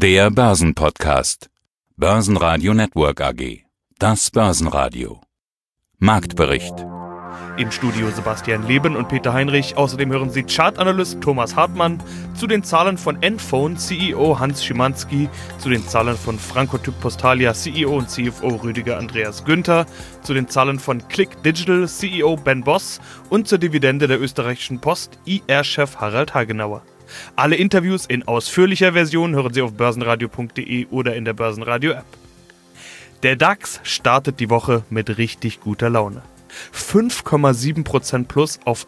Der Börsenpodcast. Börsenradio Network AG. Das Börsenradio. Marktbericht. Im Studio Sebastian Leben und Peter Heinrich. Außerdem hören Sie Chartanalyst Thomas Hartmann zu den Zahlen von Enphone CEO Hans Schimanski, zu den Zahlen von Francotyp Postalia CEO und CFO Rüdiger Andreas Günther, zu den Zahlen von Click Digital CEO Ben Boss und zur Dividende der österreichischen Post IR-Chef Harald Hagenauer. Alle Interviews in ausführlicher Version hören Sie auf börsenradio.de oder in der Börsenradio-App. Der DAX startet die Woche mit richtig guter Laune. 5,7% plus auf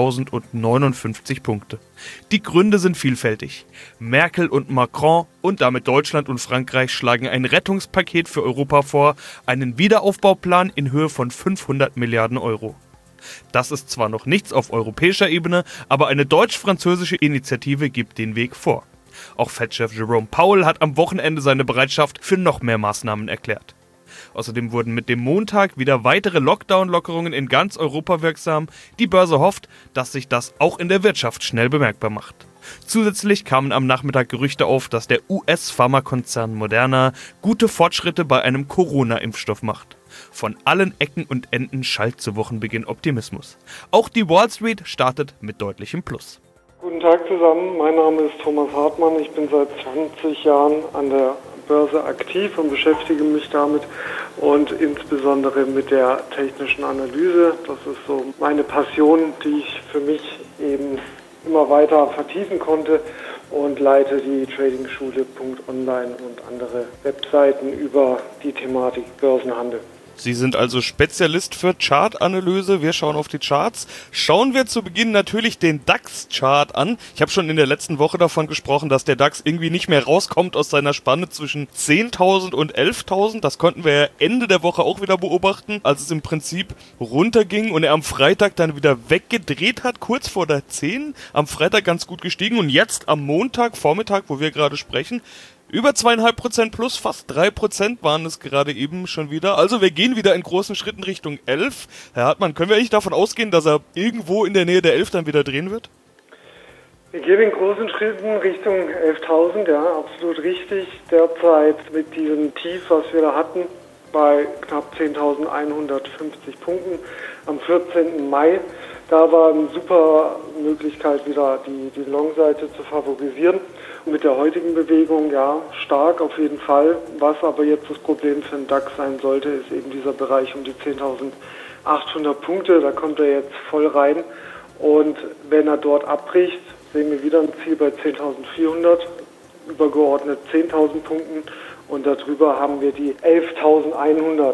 11.059 Punkte. Die Gründe sind vielfältig. Merkel und Macron und damit Deutschland und Frankreich schlagen ein Rettungspaket für Europa vor, einen Wiederaufbauplan in Höhe von 500 Milliarden Euro. Das ist zwar noch nichts auf europäischer Ebene, aber eine deutsch-französische Initiative gibt den Weg vor. Auch Fed-Chef Jerome Powell hat am Wochenende seine Bereitschaft für noch mehr Maßnahmen erklärt. Außerdem wurden mit dem Montag wieder weitere Lockdown-Lockerungen in ganz Europa wirksam. Die Börse hofft, dass sich das auch in der Wirtschaft schnell bemerkbar macht. Zusätzlich kamen am Nachmittag Gerüchte auf, dass der US-Pharmakonzern Moderna gute Fortschritte bei einem Corona-Impfstoff macht. Von allen Ecken und Enden schallt zu Wochenbeginn Optimismus. Auch die Wall Street startet mit deutlichem Plus. Guten Tag zusammen, mein Name ist Thomas Hartmann. Ich bin seit 20 Jahren an der Börse aktiv und beschäftige mich damit und insbesondere mit der technischen Analyse. Das ist so meine Passion, die ich für mich eben immer weiter vertiefen konnte und leite die Tradingschule.online und andere Webseiten über die Thematik Börsenhandel. Sie sind also Spezialist für Chartanalyse. Wir schauen auf die Charts. Schauen wir zu Beginn natürlich den DAX-Chart an. Ich habe schon in der letzten Woche davon gesprochen, dass der DAX irgendwie nicht mehr rauskommt aus seiner Spanne zwischen 10.000 und 11.000. Das konnten wir ja Ende der Woche auch wieder beobachten, als es im Prinzip runterging und er am Freitag dann wieder weggedreht hat, kurz vor der 10. Am Freitag ganz gut gestiegen und jetzt am Montag, Vormittag, wo wir gerade sprechen, über 2,5% plus, fast 3% waren es gerade eben schon wieder. Also wir gehen wieder in großen Schritten Richtung 11. Herr Hartmann, können wir eigentlich davon ausgehen, dass er irgendwo in der Nähe der 11 dann wieder drehen wird? Wir gehen in großen Schritten Richtung 11.000, ja, absolut richtig. Derzeit mit diesem Tief, was wir da hatten, bei knapp 10.150 Punkten am 14. Mai. Da war eine super Möglichkeit, wieder die Long-Seite zu favorisieren. Und mit der heutigen Bewegung, ja, stark auf jeden Fall. Was aber jetzt das Problem für den DAX sein sollte, ist eben dieser Bereich um die 10.800 Punkte. Da kommt er jetzt voll rein. Und wenn er dort abbricht, sehen wir wieder ein Ziel bei 10.400, übergeordnet 10.000 Punkten. Und darüber haben wir die 11.111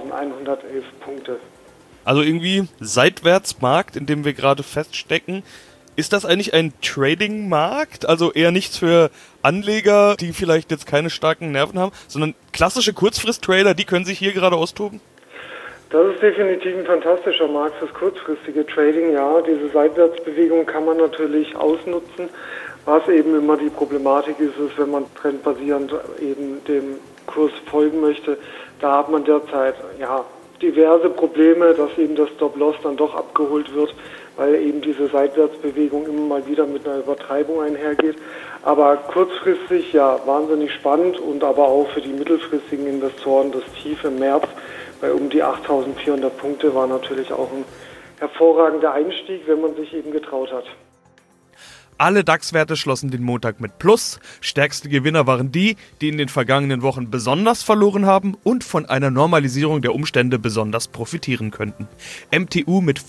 Punkte. Also irgendwie Seitwärtsmarkt, in dem wir gerade feststecken. Ist das eigentlich ein Trading-Markt? Also eher nichts für Anleger, die vielleicht jetzt keine starken Nerven haben, sondern klassische Kurzfrist-Trader, die können sich hier gerade austoben? Das ist definitiv ein fantastischer Markt fürs kurzfristige Trading. Ja, diese Seitwärtsbewegung kann man natürlich ausnutzen. Was eben immer die Problematik ist, wenn man trendbasierend eben dem Kurs folgen möchte. Da hat man derzeit, ja, diverse Probleme, dass eben das Stop-Loss dann doch abgeholt wird, weil eben diese Seitwärtsbewegung immer mal wieder mit einer Übertreibung einhergeht. Aber kurzfristig, ja, wahnsinnig spannend und aber auch für die mittelfristigen Investoren das Tief im März bei um die 8.400 Punkte war natürlich auch ein hervorragender Einstieg, wenn man sich eben getraut hat. Alle DAX-Werte schlossen den Montag mit Plus. Stärkste Gewinner waren die, die in den vergangenen Wochen besonders verloren haben und von einer Normalisierung der Umstände besonders profitieren könnten. MTU mit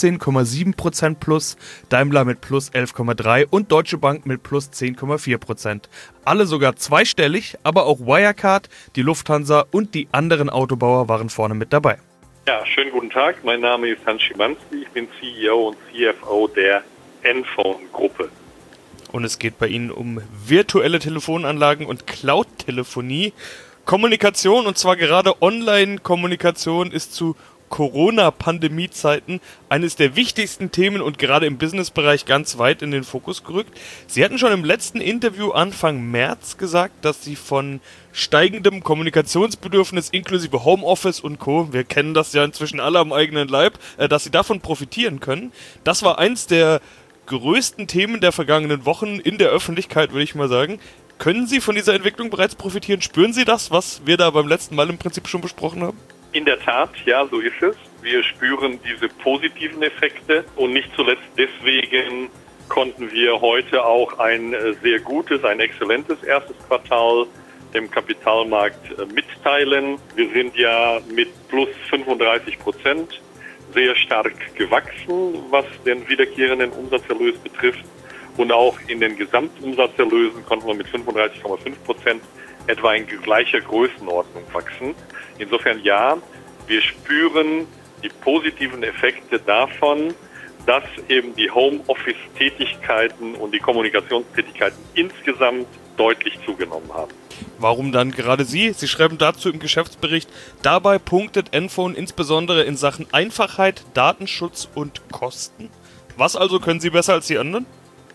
15,7% Plus, Daimler mit plus 11,3% und Deutsche Bank mit plus 10,4%. Alle sogar zweistellig, aber auch Wirecard, die Lufthansa und die anderen Autobauer waren vorne mit dabei. Ja, schönen guten Tag. Mein Name ist Hans Schimanski. Ich bin CEO und CFO der Enphone-Gruppe. Und es geht bei Ihnen um virtuelle Telefonanlagen und Cloud-Telefonie. Kommunikation, und zwar gerade Online-Kommunikation, ist zu Corona-Pandemie-Zeiten eines der wichtigsten Themen und gerade im Businessbereich ganz weit in den Fokus gerückt. Sie hatten schon im letzten Interview Anfang März gesagt, dass Sie von steigendem Kommunikationsbedürfnis inklusive Homeoffice und Co., wir kennen das ja inzwischen alle am eigenen Leib, dass Sie davon profitieren können. Das war eins der größten Themen der vergangenen Wochen in der Öffentlichkeit, würde ich mal sagen. Können Sie von dieser Entwicklung bereits profitieren? Spüren Sie das, was wir da beim letzten Mal im Prinzip schon besprochen haben? In der Tat, ja, so ist es. Wir spüren diese positiven Effekte und nicht zuletzt deswegen konnten wir heute auch ein sehr gutes, ein exzellentes erstes Quartal dem Kapitalmarkt mitteilen. Wir sind ja mit plus 35% sehr stark gewachsen, was den wiederkehrenden Umsatzerlös betrifft. Und auch in den Gesamtumsatzerlösen konnten wir mit 35,5% etwa in gleicher Größenordnung wachsen. Insofern ja, wir spüren die positiven Effekte davon, dass eben die Homeoffice-Tätigkeiten und die Kommunikationstätigkeiten insgesamt deutlich zugenommen haben. Warum dann gerade Sie? Sie schreiben dazu im Geschäftsbericht, dabei punktet Enphone insbesondere in Sachen Einfachheit, Datenschutz und Kosten. Was also können Sie besser als die anderen?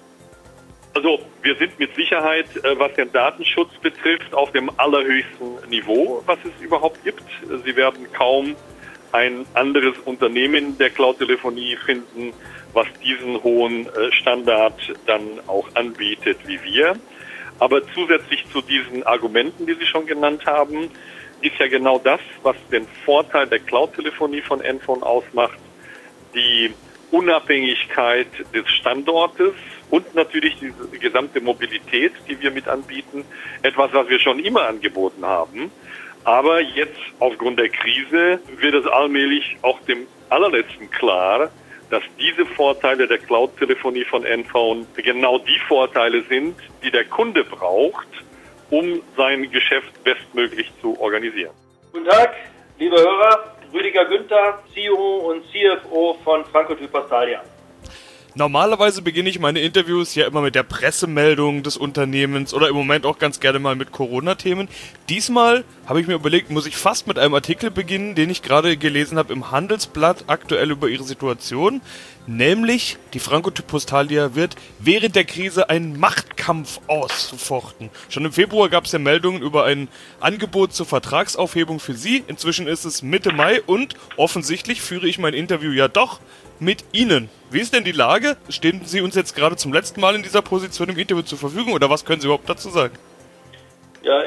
Also wir sind mit Sicherheit, was den Datenschutz betrifft, auf dem allerhöchsten Niveau, was es überhaupt gibt. Sie werden kaum ein anderes Unternehmen der Cloud-Telefonie finden, was diesen hohen Standard dann auch anbietet wie wir. Aber zusätzlich zu diesen Argumenten, die Sie schon genannt haben, ist ja genau das, was den Vorteil der Cloud-Telefonie von Enphone ausmacht, die Unabhängigkeit des Standortes und natürlich diese gesamte Mobilität, die wir mit anbieten, etwas, was wir schon immer angeboten haben. Aber jetzt aufgrund der Krise wird es allmählich auch dem Allerletzten klar, dass diese Vorteile der Cloud-Telefonie von Enphone genau die Vorteile sind, die der Kunde braucht, um sein Geschäft bestmöglich zu organisieren. Guten Tag, liebe Hörer, Rüdiger Günther, CEO und CFO von Franco-Typ-Postalia. Normalerweise beginne ich meine Interviews ja immer mit der Pressemeldung des Unternehmens oder im Moment auch ganz gerne mal mit Corona-Themen. Diesmal habe ich mir überlegt, muss ich fast mit einem Artikel beginnen, den ich gerade gelesen habe im Handelsblatt aktuell über ihre Situation. Nämlich, die Franco-Typ-Postalia wird während der Krise einen Machtkampf ausfochten. Schon im Februar gab es ja Meldungen über ein Angebot zur Vertragsaufhebung für Sie. Inzwischen ist es Mitte Mai und offensichtlich führe ich mein Interview ja doch mit Ihnen. Wie ist denn die Lage? Stehen Sie uns jetzt gerade zum letzten Mal in dieser Position im Interview zur Verfügung oder was können Sie überhaupt dazu sagen? Ja,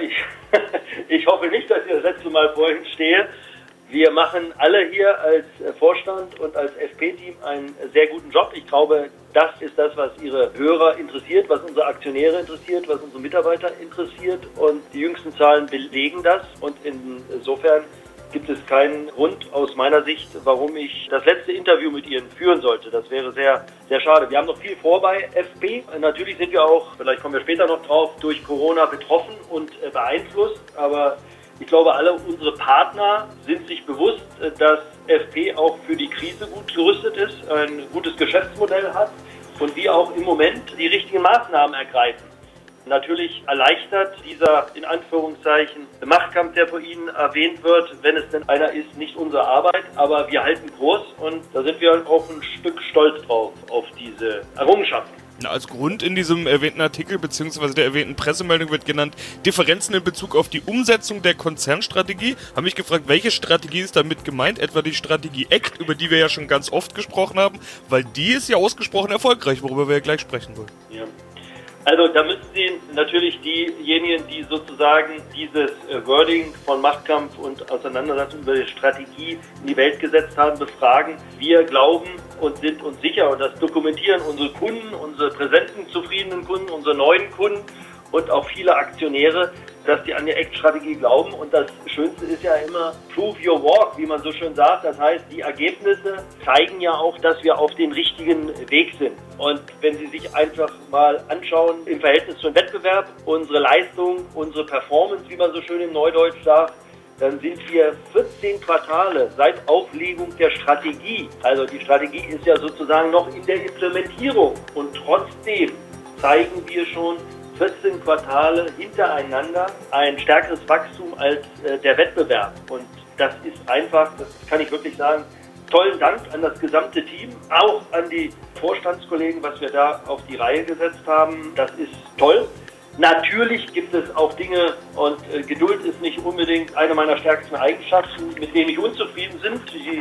ich hoffe nicht, dass ich das letzte Mal vor Ihnen stehe. Wir machen alle hier als Vorstand und als FP-Team einen sehr guten Job. Ich glaube, das ist das, was Ihre Hörer interessiert, was unsere Aktionäre interessiert, was unsere Mitarbeiter interessiert. Und die jüngsten Zahlen belegen das. Und insofern gibt es keinen Grund aus meiner Sicht, warum ich das letzte Interview mit Ihnen führen sollte. Das wäre sehr, sehr schade. Wir haben noch viel vor bei FP. Natürlich sind wir auch, vielleicht kommen wir später noch drauf, durch Corona betroffen und beeinflusst. Aber ich glaube, alle unsere Partner sind sich bewusst, dass FP auch für die Krise gut gerüstet ist, ein gutes Geschäftsmodell hat und wir auch im Moment die richtigen Maßnahmen ergreifen. Natürlich erleichtert dieser, in Anführungszeichen, Machtkampf, der von Ihnen erwähnt wird, wenn es denn einer ist, nicht unsere Arbeit, aber wir halten Kurs und da sind wir auch ein Stück stolz drauf, auf diese Errungenschaften. Als Grund in diesem erwähnten Artikel bzw. der erwähnten Pressemeldung wird genannt, Differenzen in Bezug auf die Umsetzung der Konzernstrategie. Habe mich gefragt, welche Strategie ist damit gemeint? Etwa die Strategie ACT, über die wir ja schon ganz oft gesprochen haben, weil die ist ja ausgesprochen erfolgreich, worüber wir ja gleich sprechen wollen. Ja. Also da müssen Sie natürlich diejenigen, die sozusagen dieses Wording von Machtkampf und Auseinandersetzung über die Strategie in die Welt gesetzt haben, befragen. Wir glauben und sind uns sicher, und das dokumentieren unsere Kunden, unsere präsenten, zufriedenen Kunden, unsere neuen Kunden und auch viele Aktionäre, dass die an die ACT-Strategie glauben. Und das Schönste ist ja immer prove your walk, wie man so schön sagt. Das heißt, die Ergebnisse zeigen ja auch, dass wir auf den richtigen Weg sind. Und wenn Sie sich einfach mal anschauen, im Verhältnis zum Wettbewerb, unsere Leistung, unsere Performance, wie man so schön im Neudeutsch sagt, dann sind wir 14 Quartale seit Auflegung der Strategie. Also die Strategie ist ja sozusagen noch in der Implementierung. Und trotzdem zeigen wir schon 14 Quartale hintereinander ein stärkeres Wachstum als der Wettbewerb. Und das ist einfach, das kann ich wirklich sagen, tollen Dank an das gesamte Team, auch an die Vorstandskollegen, was wir da auf die Reihe gesetzt haben. Das ist toll. Natürlich gibt es auch Dinge und Geduld ist nicht unbedingt eine meiner stärksten Eigenschaften, mit denen ich unzufrieden bin. Die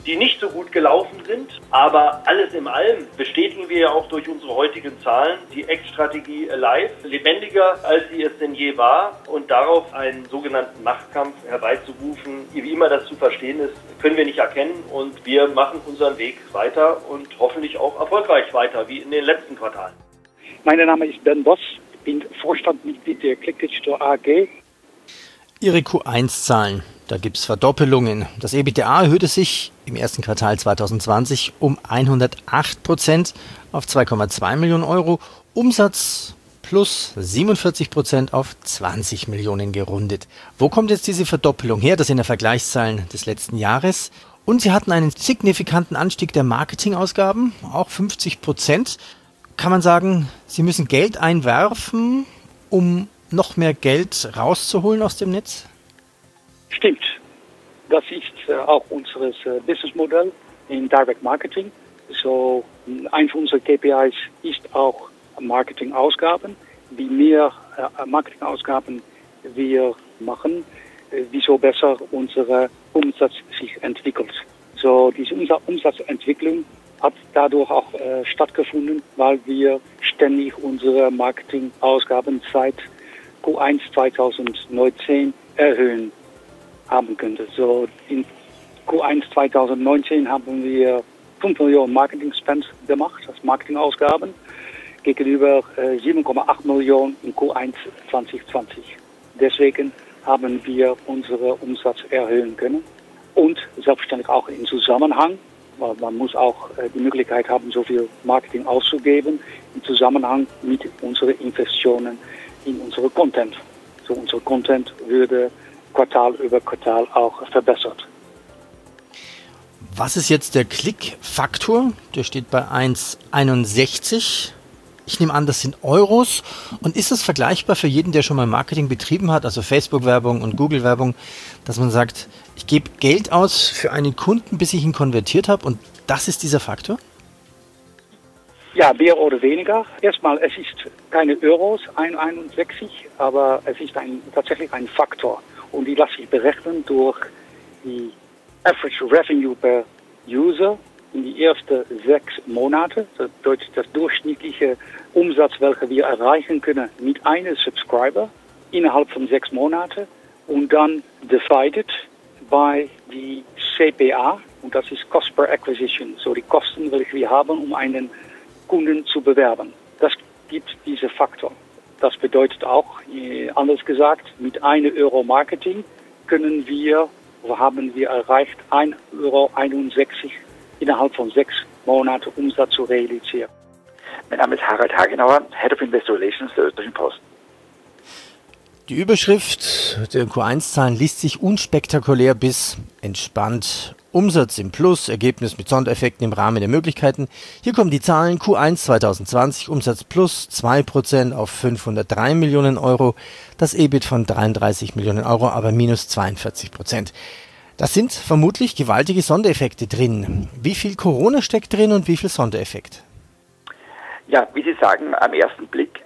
die nicht so gut gelaufen sind. Aber alles in allem bestätigen wir ja auch durch unsere heutigen Zahlen die Ex-Strategie Alive lebendiger, als sie es denn je war. Und darauf einen sogenannten Machtkampf herbeizurufen, wie immer das zu verstehen ist, können wir nicht erkennen. Und wir machen unseren Weg weiter und hoffentlich auch erfolgreich weiter, wie in den letzten Quartalen. Mein Name ist Ben Boss, ich bin Vorstandsmitglied der Click Digital AG. Ihre Q1-Zahlen, da gibt es Verdoppelungen. Das EBITDA erhöhte sich im ersten Quartal 2020 um 108% auf 2,2 Millionen Euro. Umsatz plus 47% auf 20 Millionen gerundet. Wo kommt jetzt diese Verdoppelung her? Das sind ja Vergleichszahlen des letzten Jahres. Und Sie hatten einen signifikanten Anstieg der Marketingausgaben, auch 50%. Kann man sagen, Sie müssen Geld einwerfen, um noch mehr Geld rauszuholen aus dem Netz? Stimmt. Das ist auch unser Businessmodell in Direct Marketing. So, ein von unseren KPIs ist auch Marketingausgaben. Wie mehr Marketingausgaben wir machen, wieso besser unser Umsatz sich entwickelt. So, diese Umsatzentwicklung hat dadurch auch stattgefunden, weil wir ständig unsere Marketingausgaben seit Q1 2019 erhöhen haben können. So in Q1 2019 haben wir 5 Millionen Marketing-Spend gemacht, als Marketingausgaben, gegenüber 7,8 Millionen in Q1 2020. Deswegen haben wir unseren Umsatz erhöhen können und selbstverständlich auch im Zusammenhang, weil man muss auch die Möglichkeit haben, so viel Marketing auszugeben, im Zusammenhang mit unseren Investitionen in unsere Content. So unser Content würde Quartal über Quartal auch verbessert. Was ist jetzt der Klickfaktor? Der steht bei 1,61. Ich nehme an, das sind Euros. Und ist das vergleichbar für jeden, der schon mal Marketing betrieben hat, also Facebook-Werbung und Google-Werbung, dass man sagt, ich gebe Geld aus für einen Kunden, bis ich ihn konvertiert habe und das ist dieser Faktor? Ja, mehr oder weniger. Erstmal, es ist keine Euros, 1,61, aber es ist tatsächlich ein Faktor. Und die lässt sich berechnen durch die Average Revenue per User in die ersten 6 Monate. Das durchschnittliche Umsatz, welchen wir erreichen können mit einem Subscriber innerhalb von 6 Monaten. Und dann divided by die CPA, und das ist Cost per Acquisition, so die Kosten, welche wir haben, um einen Kunden zu bewerben. Das gibt diesen Faktor. Das bedeutet auch, anders gesagt, mit 1 Euro Marketing haben wir erreicht, 1,61 Euro innerhalb von 6 Monaten Umsatz zu realisieren. Mein Name ist Harald Hagenauer, Head of Investor Relations der Österreichischen Post. Die Überschrift der Q1-Zahlen liest sich unspektakulär bis entspannt. Umsatz im Plus, Ergebnis mit Sondereffekten im Rahmen der Möglichkeiten. Hier kommen die Zahlen. Q1 2020, Umsatz plus 2% auf 503 Millionen Euro. Das EBIT von 33 Millionen Euro, aber minus 42%. Das sind vermutlich gewaltige Sondereffekte drin. Wie viel Corona steckt drin und wie viel Sondereffekt? Ja, wie Sie sagen, am ersten Blick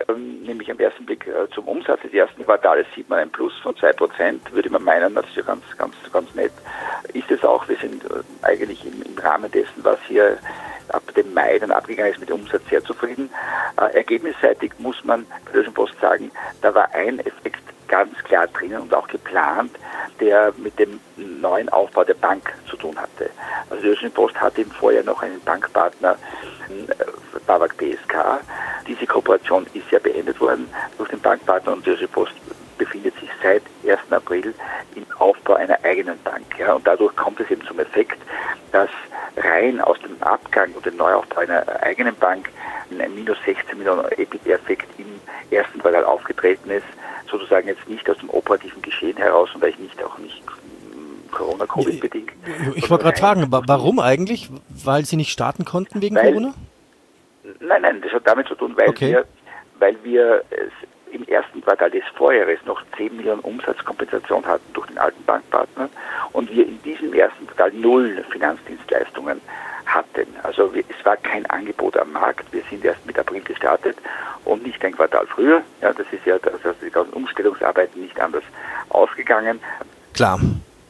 zum Umsatz des ersten Quartals sieht man ein Plus von 2%, würde man meinen, das ist ja ganz nett. Ist es auch, wir sind eigentlich im Rahmen dessen, was hier ab dem Mai dann abgegangen ist mit dem Umsatz, sehr zufrieden. Ergebnisseitig muss man bei der Österreichischen Post sagen, da war ein Effekt ganz klar drinnen und auch geplant, der mit dem neuen Aufbau der Bank zu tun hatte. Also die Österreichische Post hatte im Vorjahr noch einen Bankpartner, BAWAG PSK. Diese Kooperation ist ja beendet worden durch den Bankpartner und die Österreichische Post befindet sich seit 1. April im Aufbau einer eigenen Bank. Ja, und dadurch kommt es eben zum Effekt, dass rein aus dem Abgang und dem Neuaufbau einer eigenen Bank ein minus 16 Millionen EBIT-Effekt im ersten Quartal aufgetreten ist, sozusagen jetzt nicht aus dem operativen Geschehen heraus und eigentlich auch nicht Corona-Covid-bedingt. Ich wollte gerade fragen, warum eigentlich? Weil Sie nicht starten konnten wegen Corona? Nein, das hat damit zu tun, weil wir im ersten Quartal des Vorjahres noch 10 Millionen Umsatzkompensation hatten durch den alten Bankpartner und wir in diesem ersten Quartal 0 Finanzdienstleistungen hatten. Also es war kein Angebot am Markt. Wir sind erst mit April gestartet und nicht ein Quartal früher. Ja, das ist ja die ganzen Umstellungsarbeiten nicht anders ausgegangen. Klar.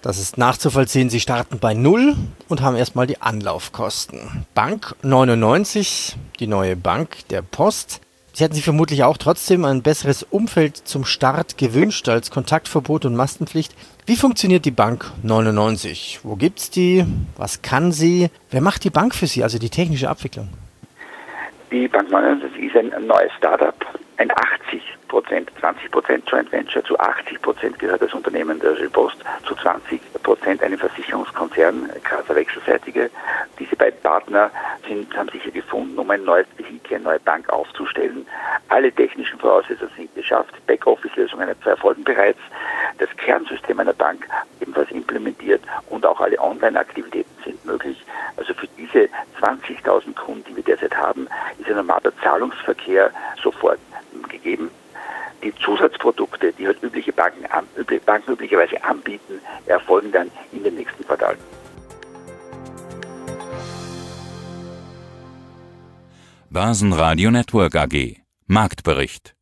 Das ist nachzuvollziehen. Sie starten bei 0 und haben erstmal die Anlaufkosten. Bank 99, die neue Bank der Post. Sie hätten sich vermutlich auch trotzdem ein besseres Umfeld zum Start gewünscht als Kontaktverbot und Maskenpflicht. Wie funktioniert die Bank 99? Wo gibt's die? Was kann sie? Wer macht die Bank für Sie, also die technische Abwicklung? Die Bank 99 ist ein neues Startup, ein 20% Joint Venture, zu 80% gehört das Unternehmen der Post, zu 20% ein Versicherungskonzern, Casa Wechselseitige. Diese beiden Partner haben sich hier gefunden, um ein neues Vehikel, eine neue Bank aufzustellen. Alle technischen Voraussetzungen sind geschafft. Backoffice-Lösungen erfolgen bereits. Das Kernsystem einer Bank ebenfalls implementiert und auch alle Online-Aktivitäten sind möglich. Also für diese 20.000 Kunden, die wir derzeit haben, ist ein normaler Zahlungsverkehr sofort gegeben. Die Zusatzprodukte, die halt Banken üblicherweise anbieten, erfolgen dann in den nächsten Quartalen. Börsenradio Network AG. Marktbericht.